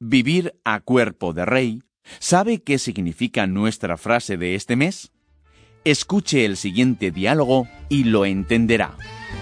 Vivir a cuerpo de rey. ¿Sabe qué significa nuestra frase de este mes? Escuche el siguiente diálogo y lo entenderá.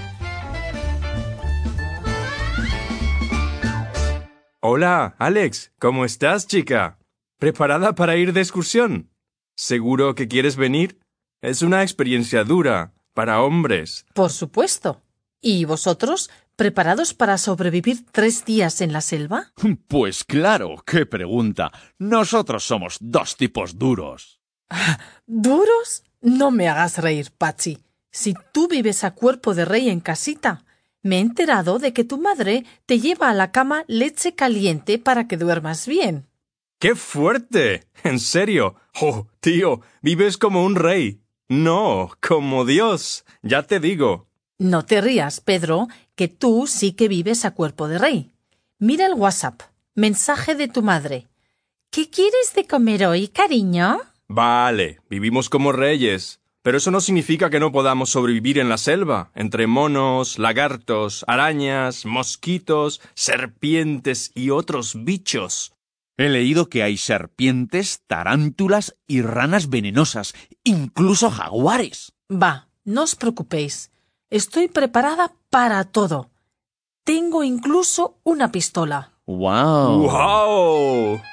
Hola, Alex. ¿Cómo estás, chica? ¿Preparada para ir de excursión? ¿Seguro que quieres venir? Es una experiencia dura, para hombres. Por supuesto. ¿Y vosotros, preparados para sobrevivir 3 días en la selva? Pues claro, qué pregunta. Nosotros somos 2 tipos duros. ¿Duros? No me hagas reír, Patsy. Si tú vives a cuerpo de rey en casita, me he enterado de que tu madre te lleva a la cama leche caliente para que duermas bien. ¡Qué fuerte! ¿En serio? ¡Oh, tío! Vives como un rey. No, como Dios. Ya te digo. No te rías, Pedro, que tú sí que vives a cuerpo de rey. Mira el WhatsApp. Mensaje de tu madre. ¿Qué quieres de comer hoy, cariño? Vale, vivimos como reyes. Pero eso no significa que no podamos sobrevivir en la selva, entre monos, lagartos, arañas, mosquitos, serpientes y otros bichos. He leído que hay serpientes, tarántulas y ranas venenosas, incluso jaguares. Va, no os preocupéis. Estoy preparada para todo. Tengo incluso una pistola. ¡Guau! ¡Wow!